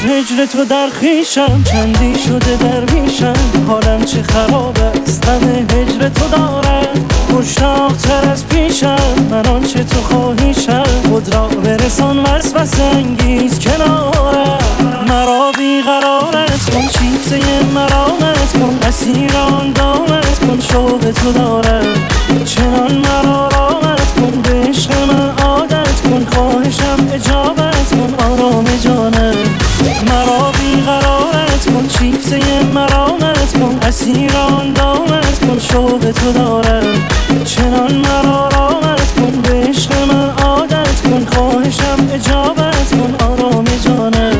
هجر تو در خویشم، چندی شده درویشم، حالم چه خراب است غم هجر تو دارم. مشتاق تر از پیشم من آنچه تو خواهیشم، خود را برسان وسوسه انگیز کنارم. مرا بیقرارت کن، شیفته مرامت کن، اسیر آن دامت کن، شوق تو دارم. چنان مرا رامت کن، به عشق من عادت کن، خواهشم اجابت کن آرام جانم. مرا بیقرارت کن، شیفته مرامت کن، اسیر آن دامت کن، شوق تو دارم. چنان مرا رامت کن، به عشق من عادت کن، خواهشم اجابت کن آرام جانم.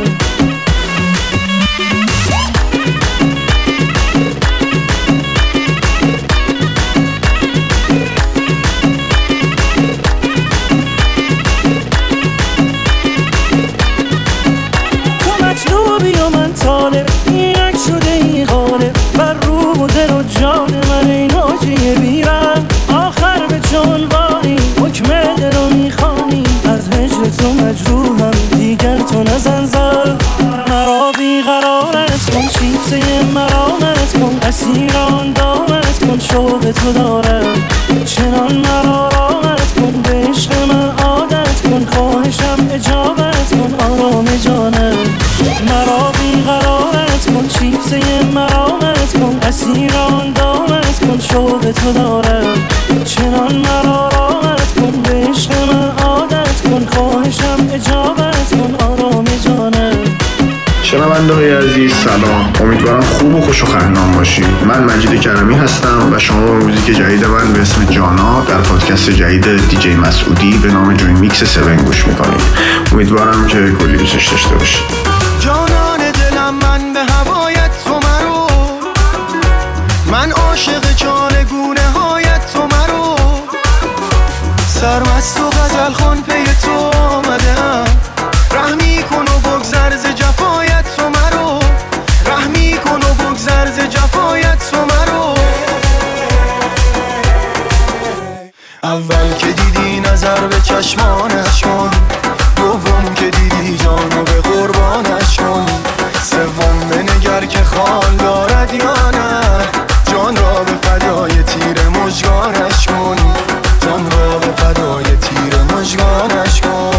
اینک شده ای غالب بر روح و دل و جان من، ای ناجی بیرم. آخر به جانوانی حکم دل رو میخوانی، از هجر تو مجروحم دیگر تو نزن زل. مرا بیقرارت کن، شیفته مرامت کن، اسیر آن دامت کن، شوق تو دارم. چنان مرا رامت کن، به عشق من عادت کن، خواهشم اجابت کن آرام جانم. مرا بیقرارت کن، شیفته مرامت کن، اسیر آن دامت کن، شوق تو دارم. چنان مرا رامت کن، به عشق من عادت کن، خواهشم اجابت کن آرام جانم. شنونده‌های عزیز سلام، امیدوارم خوب و خوش و خندان باشید. من مجید کرمی هستم و شما به موزیک جدید من به اسم جانا در پادکست جدید دیجی مسعودی به نام جوین میکس 7 گوش میکنید. امیدوارم که کلی دوستش داشته باشید. جانان دلم من به هوایت تو مرو، من عاشق جانگونه هایت تو مرو، سرمست و غزل خان پی تو آمدم. رحمی کن و بگذر ز جفایت تو مرو، رحمی کن و بگذر ز جفایت تو مرو. اول که دیدی نظر به چشمانش کن، دوم که دیدی جانو به قربانش کن، سوم بنگر که خال دارد یا نه، جان را به فدای تیر مژگانش کن، جان را به فدای تیر مژگانش کن.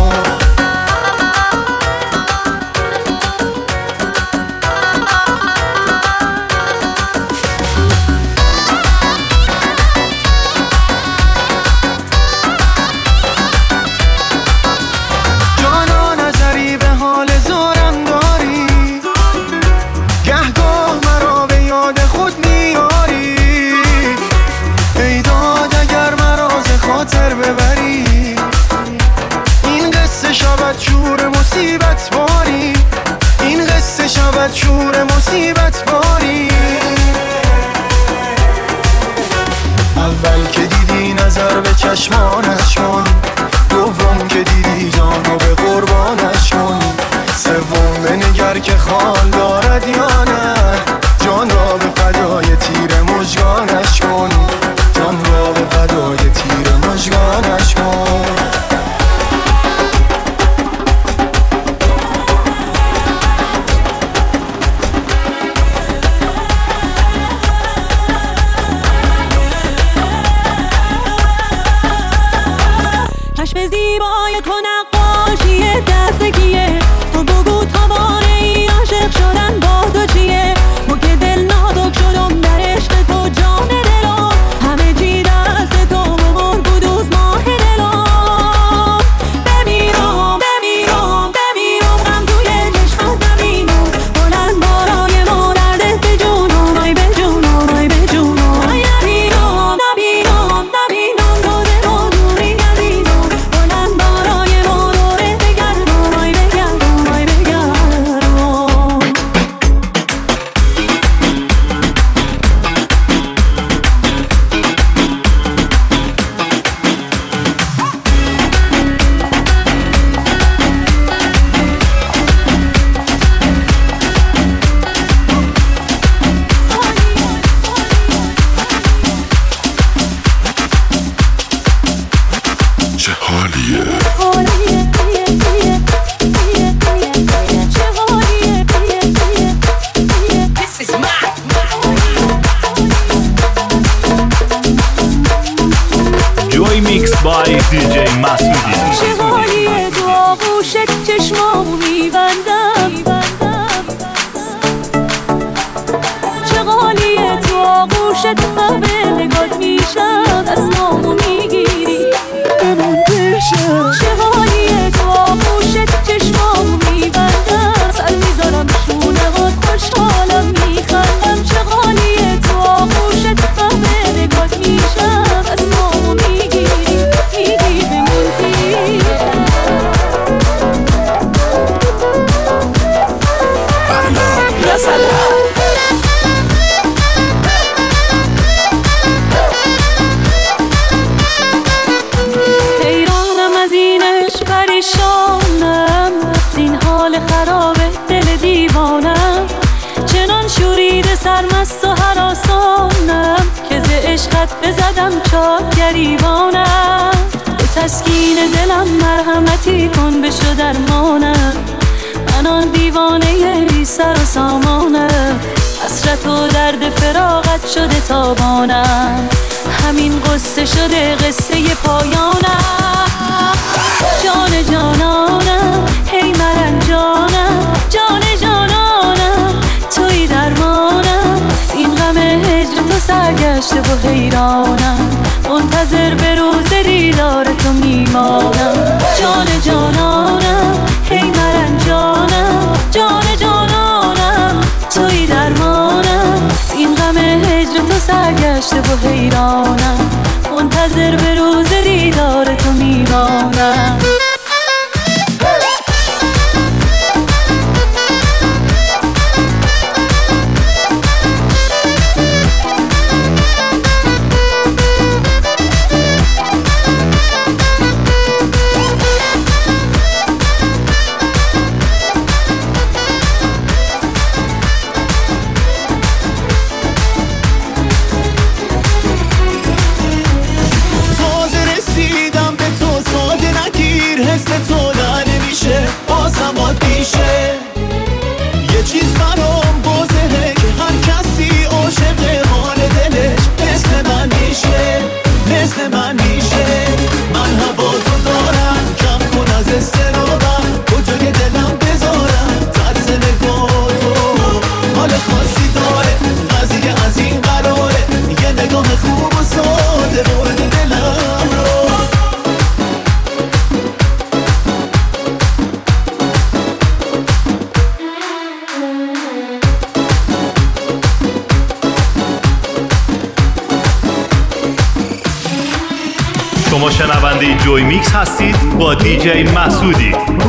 شور مصیبت باری. اول که دیدی نظر به چشمانش کن، دوم که دیدی جانو به قربانش کن، سوم بنگر که خال دارد یا نه، جان را به فدای تیر مژگانش کن، جان را به فدای تیر مژگانش کن. زیبای تو نقاشی دستگیه، تو بگو تا باره ای عاشق شدم. از تو هراسانم که ز عشقت بزدم چاک گریبانم. به تسکین دلم مرحمتی کن بشو درمانم. من آن دیوانه بی سر و سامانم. حسرت و درد فراقت شده تابانم. همین قصه شده قصه پایانم. جان جانانم هی مرنجانم. جان جانانم توی درمانم. این غم هجر تو سرگشته و حیرانم. منتظر به روز دیدار تو میمانم. جان جانانم هی مرنجانم. جان جانانم توی درمانم. این غم هجر تو سرگشته و حیرانم. منتظر به روز دیدار تو میمانم. شما شنونده جوی میکس هستید با دیجی مسعودی.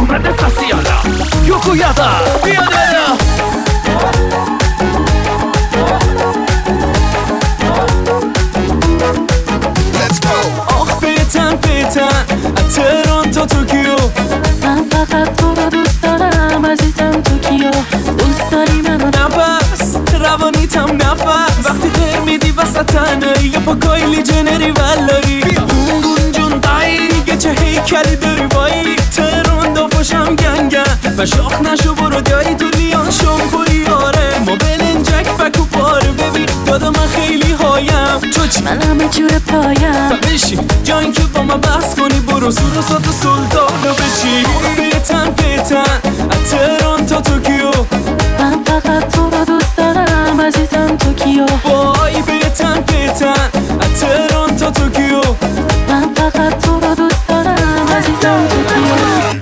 آخ بیتن تهران تا توکیو. من فقط تو رو دوست دارم عزیزم توکیو. دوست داری منو نفس روانیتم نفس. وقتی خیر میدی وسط تنهایی یا پا کایلی جنری ولایی. اون جون قایی چه هیکلی داری وایی. تهران دافاشم گنگن و شاخ نشو برو دایی تو لیان شنکوی آره. ما بلنجک بکو پاره ببین دادا من خیلی هایم. تو چی؟ من همه جور پایم. بشین جایی که با من بحث کنی برو سور و سات و سلطانو بچی. بیتن از تهران تا توکیو. من فقط تو رو دوست دارم عزیزم توکیو. وای بیتن از تهران تا توکیو. من فقط تو رو دوست دارم عزیزم توکیو.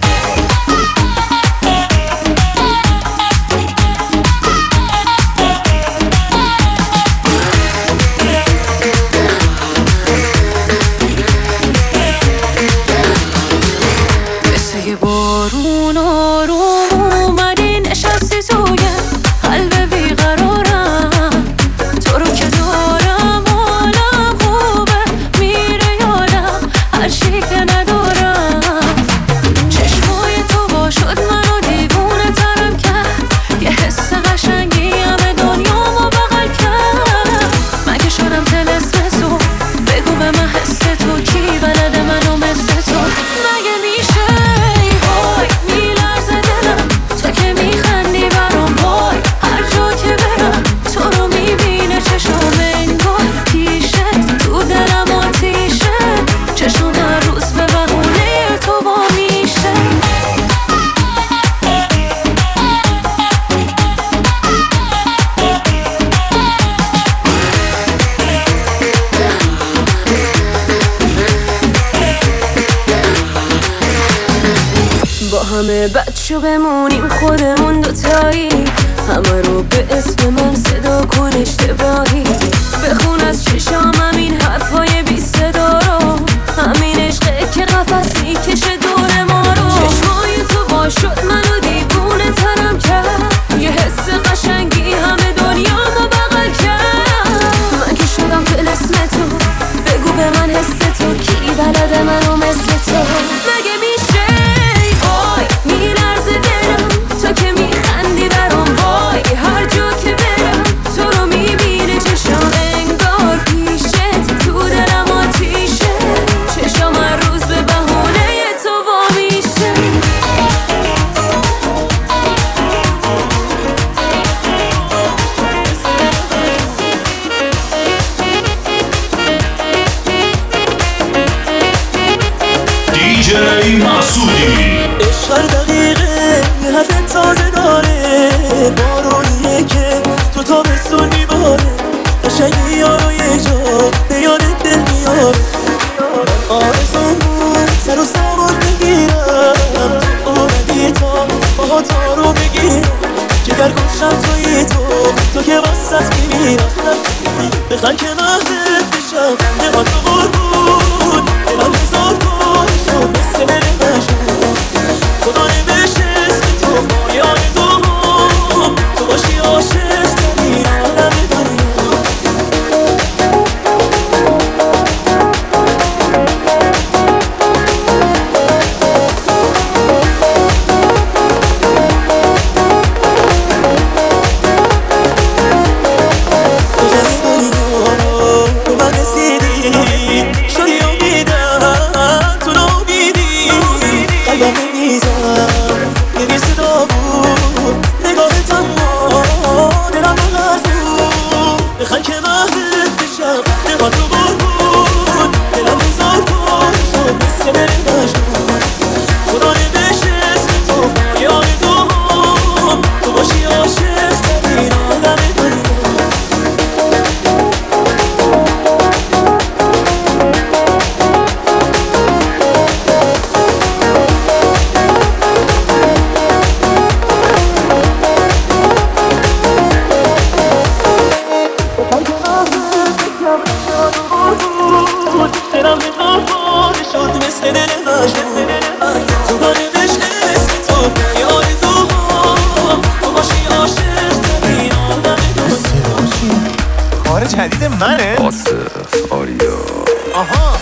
بارون آروم اومدی نشستی توی قلب بیقرارم. تو رو که دارم حالم خوبه میره یادم هر چی که ندارم. چشمای تو با شد منو دیوونه ترم کرد. یه حس قشنگی همه دنیامو بغل کرد. مگه شدم طلسم تو بگو به من حس تو کی بلده منو مثل تو. مگه میشه همه بچه بمونیم خودمون دوتایی. همه رو به اسم من صدا کن اشتباهی. بخون از چشام همین حرفای بی صدا رو. همین عشقه که قفص میکشه دور ما رو. چشمای تو با شد منو دیوونه ترم کرد. یه حس قشنگی همه دنیامو بغل کرد. من که شدم طلسم تو بگو به من حس تو کی بلده منو مثل تو. مگه میشه میلرزه دلم تو که میخندی برام. وای تابستون میباره قشنگی یارو یه جا به یادت دل میاره آرزون بود سر و سوار بگیرم اومدی تا باها تا رو بگیرم جگر گوشم توی تو که واسط میمیرم بخن که مهدت بشم نما تو قربون دلم هزار بار شد مثل دل مشون خدای بشه اسم تو باری آرزوم تو باشی عاشق ترین آدم دنیا جدید منه آصف آریا آها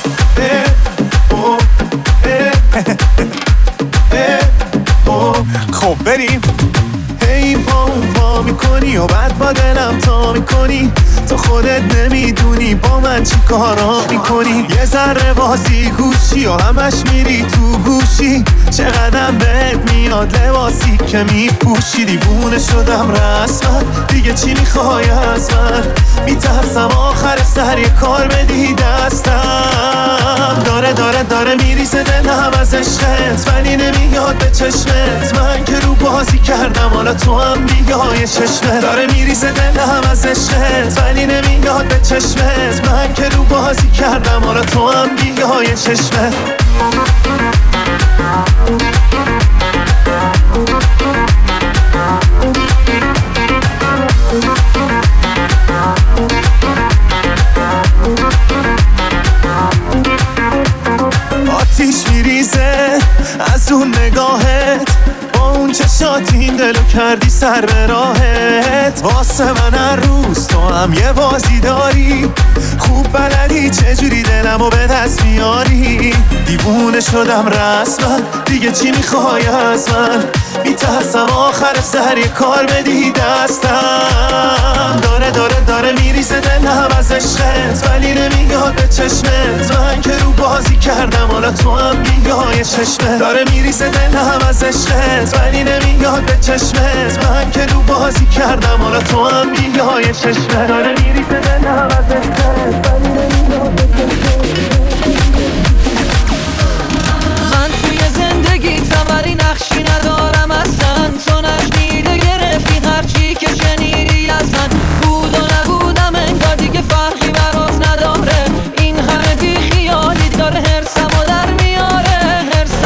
خب بریم هی پا میکنی و بعد با دلم تا میکنی تو خودت نمیدونی با من چی کارا میکنی یه ذره بازی گوشی و همش میری تو گوشی چقدر بهت میاد لباسی که میپوشی دیوونه شدم رسما دیگه چی میخوای از من میترسم آخر سر یه کار بدی دستم داره میریزه دلم از عشقت ولی نمیاد به چشمت من که رو بازی کردم حالا تو هم بیای چشمت داره میریزه دلم از عشقت ولی نمیاد به چشمت من که رو بازی کردم حالا تو هم بیای چشمت آتیش میریزه از اون نگاهت با اون چشات این دلو کردی سر به راهت واسه من هر روز تو هم یه بازی داری خوب بلدی چجوری دلمو به دست میاری دیوونه شدم رسما دیگه چی میخوای از من میترسم آخر سر یه کار بدی دستم داره میریزه دلم از عشقت ولی نمیاد به چشمت من که رو بازی کردم حالا تو هم بیای چشمت داره میریزه دلم از عشقت ولی نمیاد به چشمت من که رو بازی کردم حالا تو هم بیای چشمت داره میریزه دلم از عشقت ولی نمیاد به چشمت من توی زندگی تبری نقشی ندارم اصلا تو نشنیده گرفتی هرچی که شنیدی از من بود و نبودم انگار دیگه فرقی برات نداره این همه بی خیالی داره هرسمو در میاره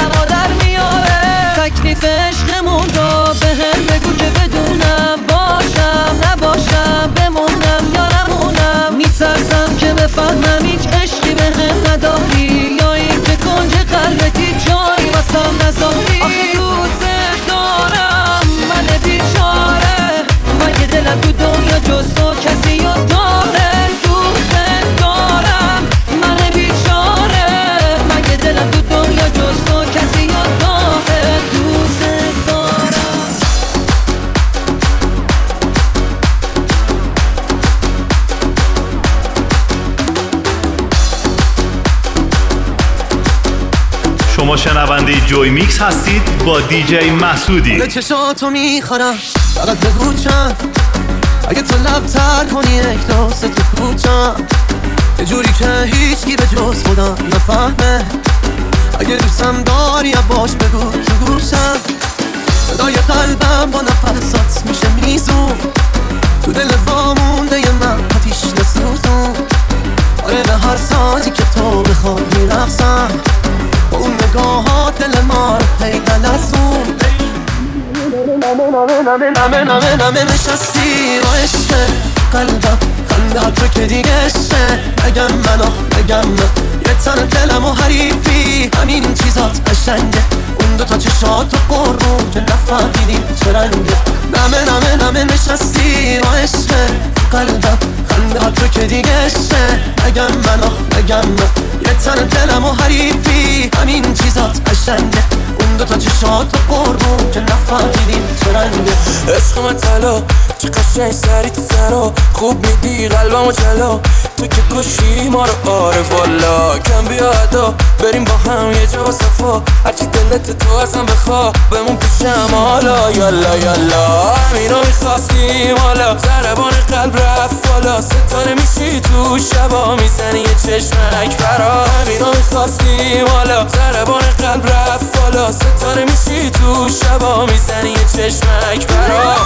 تکلیف عشقمون رو به هم بگو که بدونم باشم نباشم بمونم یا نمونم میترسم که بفهمم هیچ عشقی به هم نداری یا این که کنج قلبتی جایی واسم نذاری آخه دوست دارم من بیچاره مگه دلم تو دنیا جز تو کسی رو داره دوست دارم من بیچاره مگه دلم تو دنیا جز تو کسی رو داره دوست دارم شما شنونده جوی میکس هستید با دیجی مسعودی. به چشاتو میخورم فقط بگو چند اگه تو لبتر کنی یک داست تو کوچم یه جوری که هیچکی به جز خودم نفهمه اگه دوستم داری باش بگو تو گوشم صدای قلبم با نفسات میشه میزون تو دل وام مظلوم نمه نشستی با عشق قلبم خنده ها تو که دیگه عشقه بگم من بگم من یه تن دلم و حریفی همین چیزات قشنگه اون دوتا چشات و قربون که نفهمیدیم چه رنگه نمه نشستی با عشق قلبم خنده ها تو که دیگه عشقه بگم من بگم من یه تن دلم و حریفی همین چیزات قشنگه اون دوتا چشات و قربون که نفهمیدیم چه رنگه عشق من طلا چه قشنگ سری تو سرا خوب میدی قلبمو جلا تو که کشی ما رو آره والا کم بیا ادا بریم با هم یه جا با صفا هرچی دلت تو ازم بخوا بمون پیشم حالا یالا یالا همینو میخواستیم حالا ضربان قلب رفت بالا ستاره میشی تو شبا میزنی یه چشمک برا همینو میخواستیم حالا ضربان قلب رفت بالا ستاره میشی تو شبا میزنی یه چشمک برا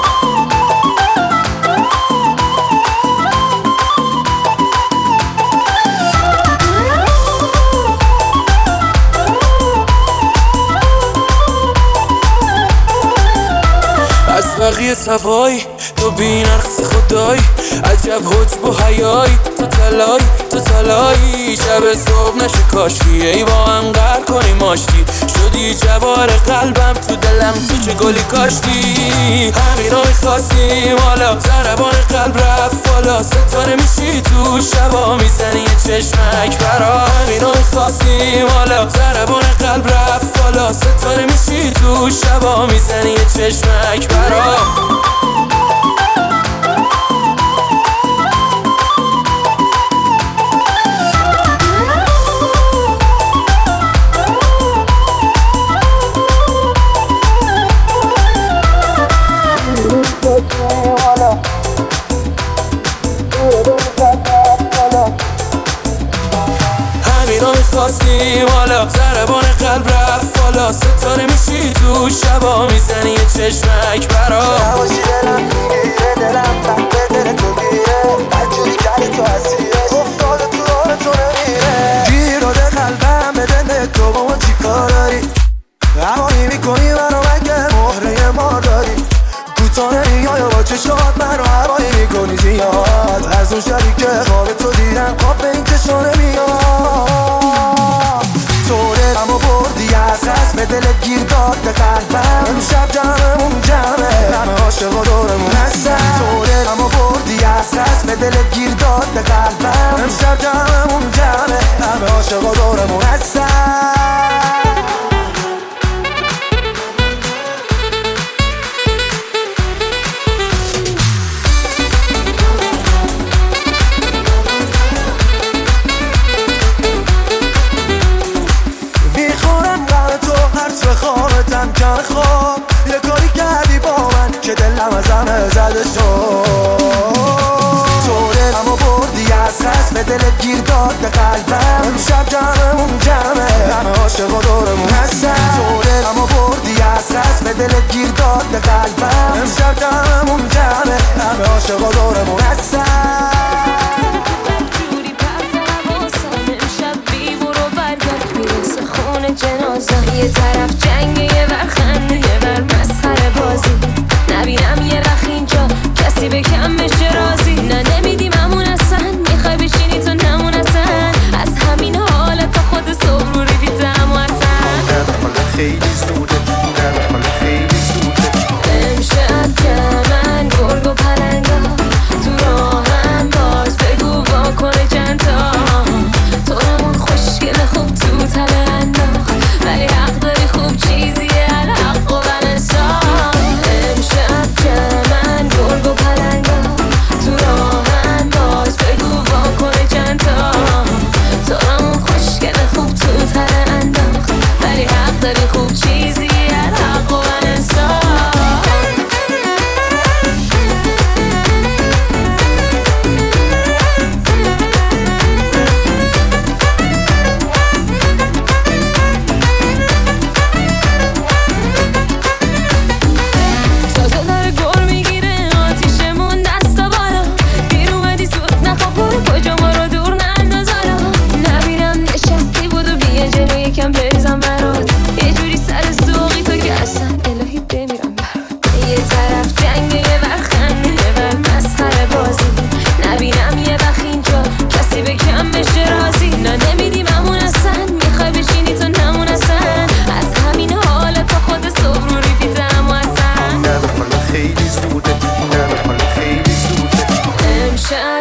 از بقیه صفایی تو بی نقص خدایی عجب حجب و حیایی تو تلایی شب صبح نشه کاشی ای با هم قهر کنیم آشتی شدی جوار قلبم تو دلم تو چه گلی کاشتی همینو میخواستیم حالا ضربان قلب رفت بالا ستاره میشی تو شبا میزنی یه چشمک برا همینو میخواستیم حالا ضربان قلب رفت بالا ستاره میشی تو شبا میزنی یه چشمک برا همینو میخواستیم حالا ضربان قلب رفت بالا ستاره میشی تو شبا میزنی یه چشمک برا نباشی دلم میگیره دلم تحت دل تو گیره بدجوری کردی تو اسیره افتاده تو راه تو نمیره گیر داده قلبم به دل تو با ما چی کار داری هوایی میکنی منو مگه مهره ما داری کوتاه نمیای با چشات منو هوایی میکنی زیاد از اون شبی که خواب تو دیدم خواب به این چشا نمیاد تو دلم و بردی از رسم دلت گیر داد به قلبم امشب جمعمون جمعه همه عاشق و دورمون هستن تو دلم و بردی از رسم دلت گیر داد به قلبم امشب جمعمون جمعه همه عاشق و دورمون هستن خوابتم کن خواب یه کاری کردی با من که دلم از همه زده شد تو دلم و بردی از رسم دلت گیر داد به قلبم امشب جمعمون جمعه همه عاشق و دورمون هستن تو دلم و بردی از رسم دلت گیر داد به قلبم امشب جمعمون جمعه همه عاشق و دورمون هستن جنازه یه طرف جنگ یه ور خنده یه ور مسخره بازی نبینم یه رخ اینجا کسی به کم بشه رازی نه نمیدیم همون اصلا میخوای بشینی تو نمون اصلا از همین حالت تا خود صبح رو ریدی دم و اصلا خیلی زوده خیلی زوده امشب جمع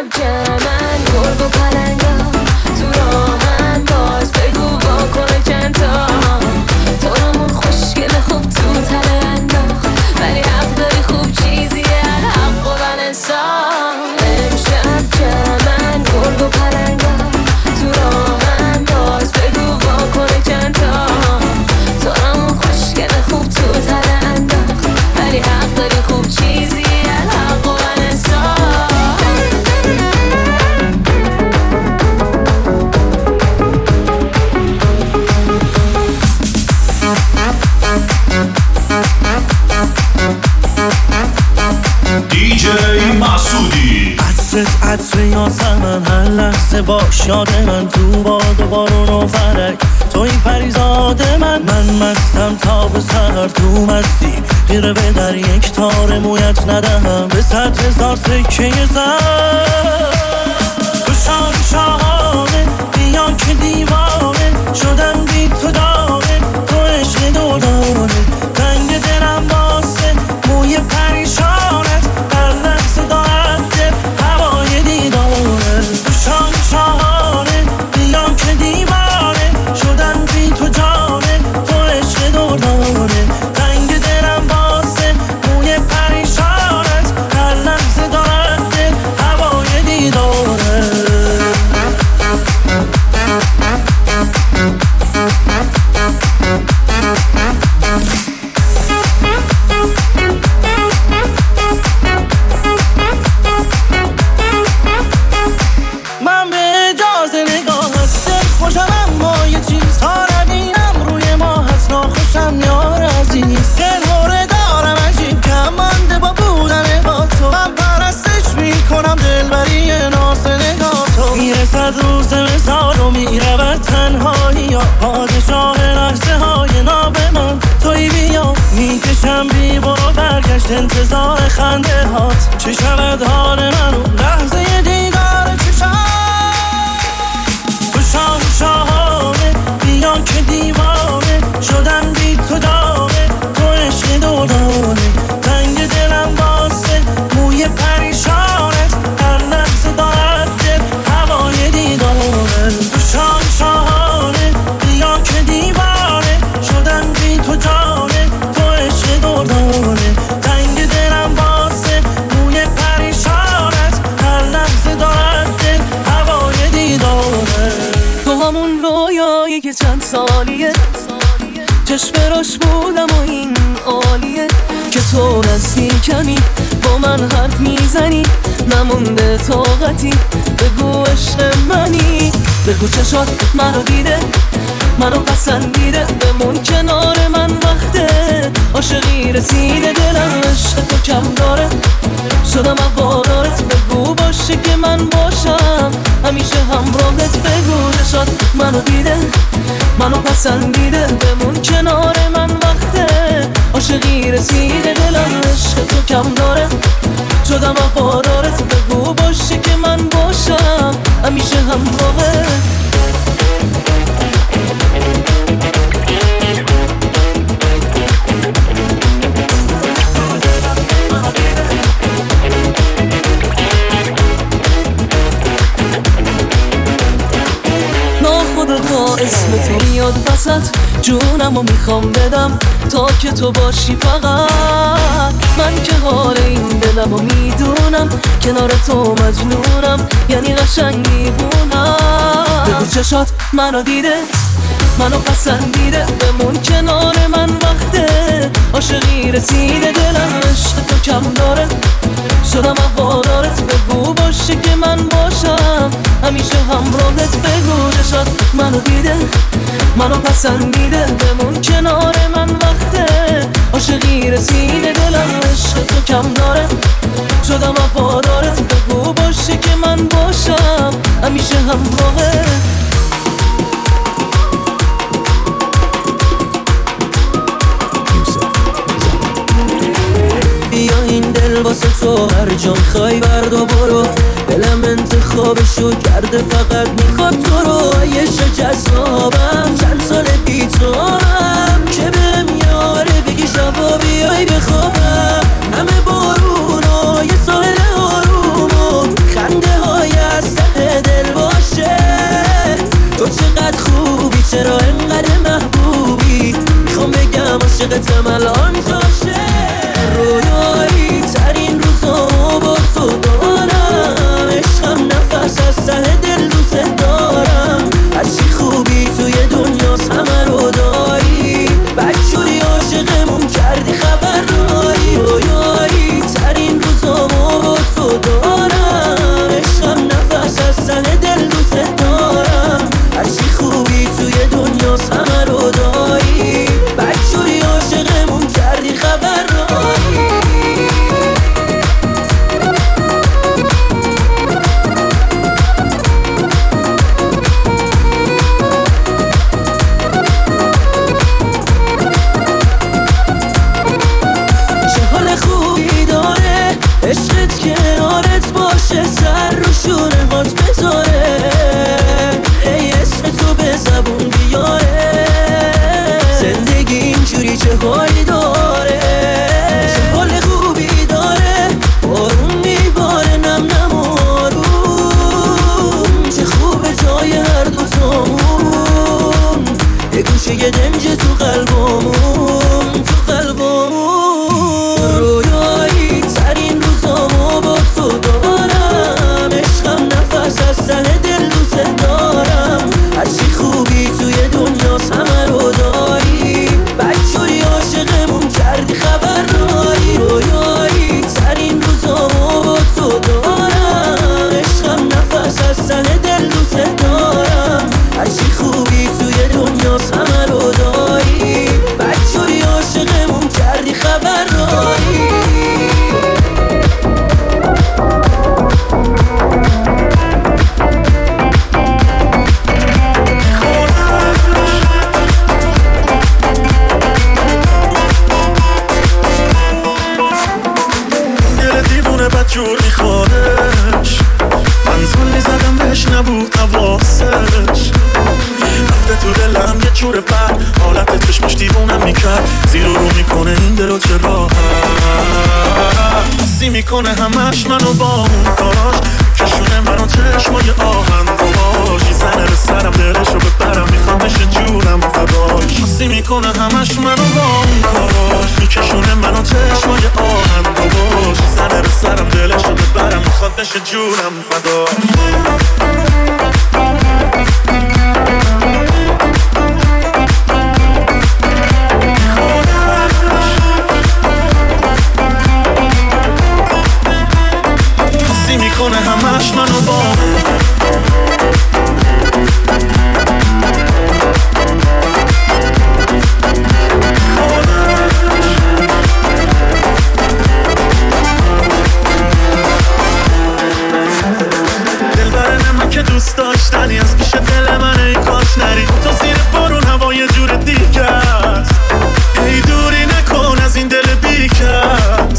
جمعن گرگ و پلنگا تو راهن باز بگو واکنه چندتا تو رامون خوشگل خوب تو تله انداخت ولی حق داری خوب چیزیه الحق و انصاف امشب جمعن گرگ و پلنگا تو راهن باز بگو واکنه چندتا تو رامون خوشگل خوب تو تله انداخت ولی حق داری خوب چیزیه الحق و انصاف دیجی مسعودی عطرت عطر یاسمن هر لحظه باش یاد من تو باد و بارون و فرک توی پریزاد من مستم تا به سر تو مستی غیره به در یک تار مویت ندهم به 100,000 سکه زر تو شاهانه بیا که دیوانه شدم بی تو دانه تو عشق دورانه تنگ دلم واسه موی پریشانت هر لحظه دارد دل هوای دیدانه تو شاهانه بیا که دیوانه شدم بی تو جانه تو عشق دورانه تنگ دلم واسه موی پریشانت هر لحظه دارد دل هوای دیدانه من به اجازه نگاهت دل خوشم اما یه چیزها نبینم روی ما هست ناخوشم یار عزیز دلهوره دارم عجیب کم مانده با بودن با تو من پرستش میکنم دلبری ناز نگاه تو میرسد روز مثال و میرود تنهایی یا پادشاه لحظه های ناب من توی بیا میکشم بی برو برگشت انتظار خنده هات چه شود حال من اون لحظه دیدار چشم تو شاهانه بیا که دیوانه شدم بی تو دانه تو عشق دورانه تنگ دلم واسه موی پریشانت هر لحظه دارد دل هوای دیدانه تو شاهانه بیا که دیوانه شدم بی تو جانه تو عشق دورانه تنگ دلم واسه موی پریشانت هر لحظه دارد دل هوای دیدانه تو همون رویایی که چند سالیه چشم راش بودم و این عالیه که تو نزدیکمی با من حرف میزنی نمونده طاقتی بگو عشق منی بگو چشات منو دیده منو پسندیده بمون کنار من وقته عاشقی رسیده دلم عشق تو کم داره شدم هوادارت بگو باشه که من باشم همیشه همراهت بگو چشات منو دیده منو پسندیده بمون کنار من وقته عاشقی رسیده دلم عشق تو کم داره شدم هوادارت بگو باشه که من باشم همیشه همراهت ناخودآگاه اسم تو میاد وسط جونمو میخوام بدم تا که تو باشی فقط من که حال این دلمو میدونم کنار تو مجنونم یعنی قشنگ دیوونم بگو چشات منو دیده منو پسندیده بمون کنار من وقته عاشقی رسیده دلم عشق تو کم داره شدم هوادارت بگو باشه که من باشم همیشه همراهت بگو چشات منو دیده منو پسندیده بمون کنار من وقته عاشقی رسیده دلم عشق تو کم داره شدم هوادارت بگو باشه که من باشم همیشه همراهت بیا این دل واسه تو هر جا میخوای برد و برو دلم انتخابشو کرده فقط میخواد تو رو عیش جذابم چند سال بی تو هم که بهم یاره بگی شبا بیای بخوابم همه بارونای ساحل آروم و خنده های عاشقتم الان جاشه رویایی ترین روزامو با تو دارم عشقم نفس از ته دل دوست دارم هرچی خوبی توی دنیاست همه رو داری بدجوری عاشقمون کردی خبر داری رویایی ترین روزامو با تو دارم عشقم نفس از ته دل دوست دارم هرچی خوبی توی دنیاست همه رو داری بدجوری عاشقمون کردی خبر داری عشقت کنارت باشه سر رو شونه هات بذاره ای اسم تو به زبون بیاره زندگی اینجوری چه حالی داره چه حال خوبی داره بارون میباره نم نم آروم چه خوبه جای هر دوتامون یه گوشه یه دنج تو قلبمون تو قلبمون رویایی ترین روزامو با تو دارم عشقم نفس از ته دل دوست دارم هرچی خوبی توی دنیاست همه رو داری بدجوری عاشقمون کردی خبر داری رویایی ترین روزامو با تو دارم عشقم نفس از ته دل دوست دارم هرچی خوبی توی دنیاست همه رو داری بدجوری عاشقمون کردی خبر داری جور میخوادش من زلی زدم بهش نبود حواسش رفته تو دلم یه جور بد حالت چشمش دیوونم میکرد زیر و رو میکنه این دلو چه راحت حسی میکنه همش منو با اون کاراش کشونه منو چشمای آهن باش زنه به سرم دلشو ببرم میخوام بشه جونم فداش حسی میکنه همش منو با اون کاراش میکشونه منو چشمای آهن باش زنه به سرم دلشو ببرم میخواد بشه جونم فداش میکنه همش منو با دلبر من که دوست داشتنی از پیش دل من ای کاش نری تو زیر بارون هوا یه جور دیگه است ای دوری نکن از این دل بیکس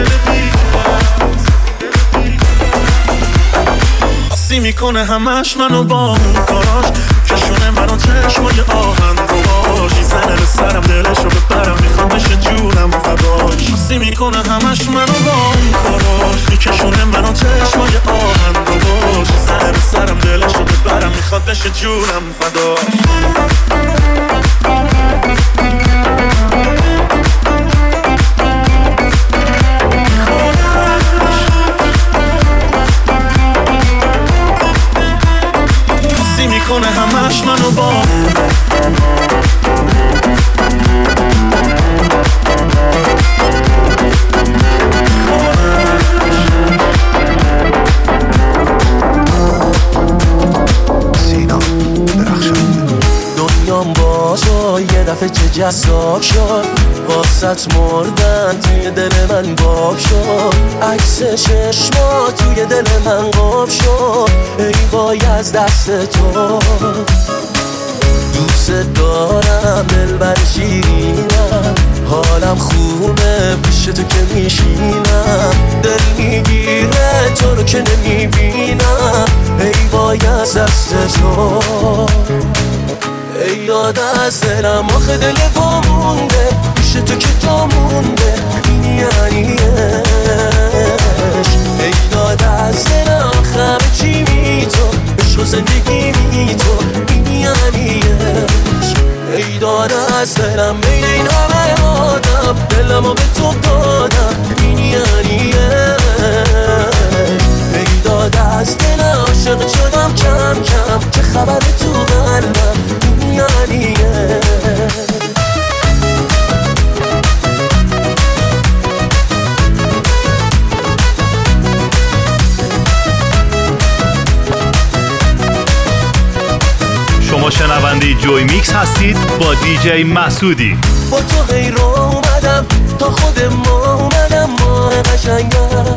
میکنه همش منو با اون کاراش کشونه منو چشمای آهن باش زنه به سرم دلشو ببرم میخوام بشه جونم فداش حسی میکنه همش منو با اون کاراش میکشونه منو چشمای آهن باش زنه به سرم دلشو ببرم میخواد بشه جونم فداش میکنه همش منو با سینا درخشنده دنیام با تو یه دفعه چه جذاب شد واسط مردن توی دل من باب شد عکس چشما توی دل من قاب شد ای وای از دست تو دوست دارم دلبر شیرینم حالم خوبه پیش تو که میشینم دل میگیره تو رو که نمیبینم ای وای از دست تو ای یاد از دلم آخه دل با مونده پیش تو که جا مونده این یعنی ای یاد از دلم همه چی بی تو عشق و زندگی بی تو این یعنی ای داد از دلم بین این همه شنونده جوی میکس هستید با دیجی مسعودی. با تو غیر اومدم تا خود ما اومدم ماه قشنگم،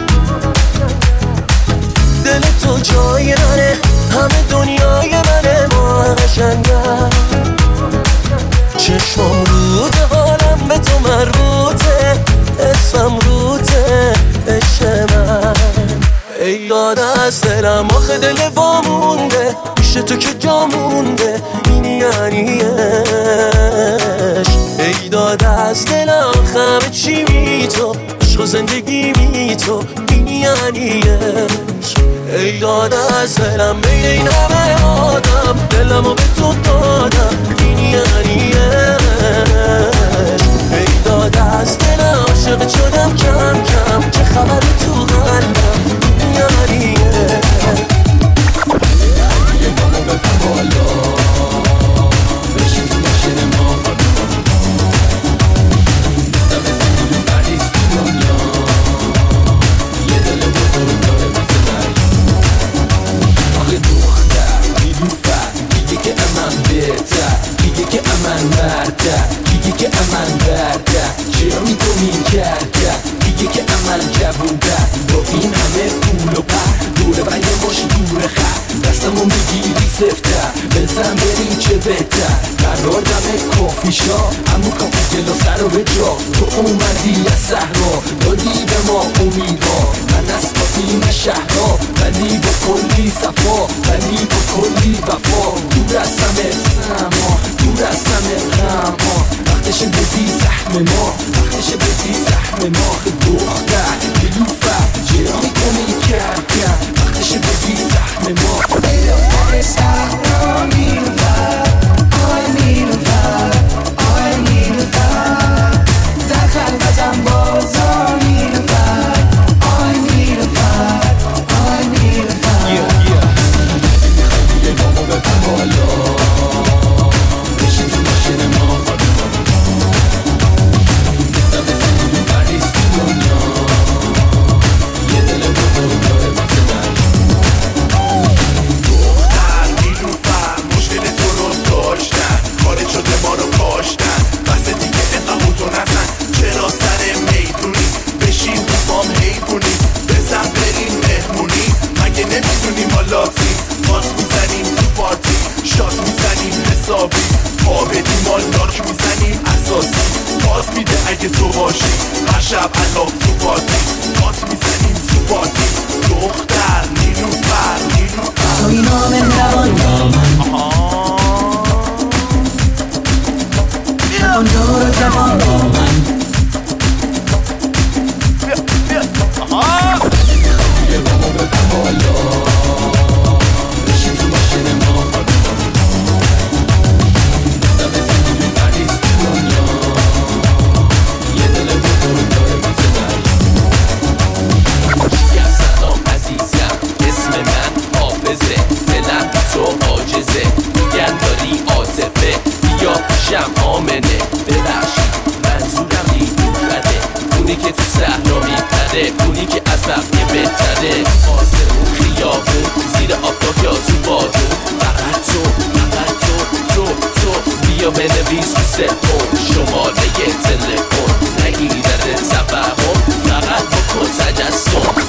دل تو جای منه همه دنیای منه ماه قشنگم، چشمم روته حالم به تو مربوطه، اسمم روته عشق من، ای داد از دلم آخه دل وامونده، پیش تو که جا مونده این یعنی عشق، ای داد از دلم همه چی بی تو، عشق و زندگی بی تو این یعنی عشق، ای داد از دلم بین این همه آدم دلمو به تو دادم این یعنی عشق، ای داد از دلم عاشق شدم کم کم، چه خبر تو قلبم این یعنی عشق. یه گامو بپر بالا بشین تو ماشین ما، دم زندگی بردیست تو دنیا، یه دل بزرگ داره مثل دریا، آخه دختر نیلوفر میگه که امن بهتر، میگه که امن مرده، میگه که امن برده، چرا میکنی کرده، میگه که امن جبونده، با این همه پول و پر دوره برای باش دور خر، دستمو میگیری سفته بزن بریم چه بهتر، قرار دمه کافی شا همون کافی جلو سر و به جا، تو اومدی از صحرا دادی به ما امیدها، من از پاتیم شهرها ولی با کلی صفا، ولی با کلی وفا، دور از همه سما، دور از همه غما، وقتش بدی زحم ما، وقتش بدی زحم ما، دختر نیلوفر چرا میکنی کرکر، وقتش بدی زحم ما، ای صحرا نیلوفر، آی نیلوفر، آی نیلوفر، در خلوتم بازا نیلوفر، آی نیلوفر، آی نیلوفر، یه گامو بپر بالا بشین تو ماشین ما، دم زندگی بردیست تو دنیا، یه دل بزرگ داره مثل دریا، دختر نیلوفر مشکل تو رو داشتن، خارج شده ما رو کاشتن، بس دیگه اینقدر تو نزن، چرا سر میدونی بشین رو بام حیفونی، بزن بریم مهمونی، مگه نمیدونی ما لاتیم، باز میزنیم تو پارتی، شات میزنیم حسابی، پا بدیم مال دارک میزنیم اساسی، باز میده اگه تو باشی، هر شب علاق تو پارتی، باز میزنیم تو پارتی، دختر نیلوفر نیلوفر توی نام روان جوان دور جوان با من، یه گامو بپر بالا بشین تو ماشین ما، دم زندگی بردیست تو دنیا، یه دل بزرگ داره مثل دریا، یا سلام عزیزم اسم من حافظه، دلم تو عاجزه، میگن داری عاطفه، بیا پیشم آمنه، ببخشید منظورم نیلوفره، اونی که تو صحرا میپره، اونی که از بقیه بهتره، آسمون خیابون زیر آفتاب یا تو بادون، فقط تو فقط تو بیا بنویس رو سفون، شماره تلفن نگیرد تفهم، فقط بکن تجسم.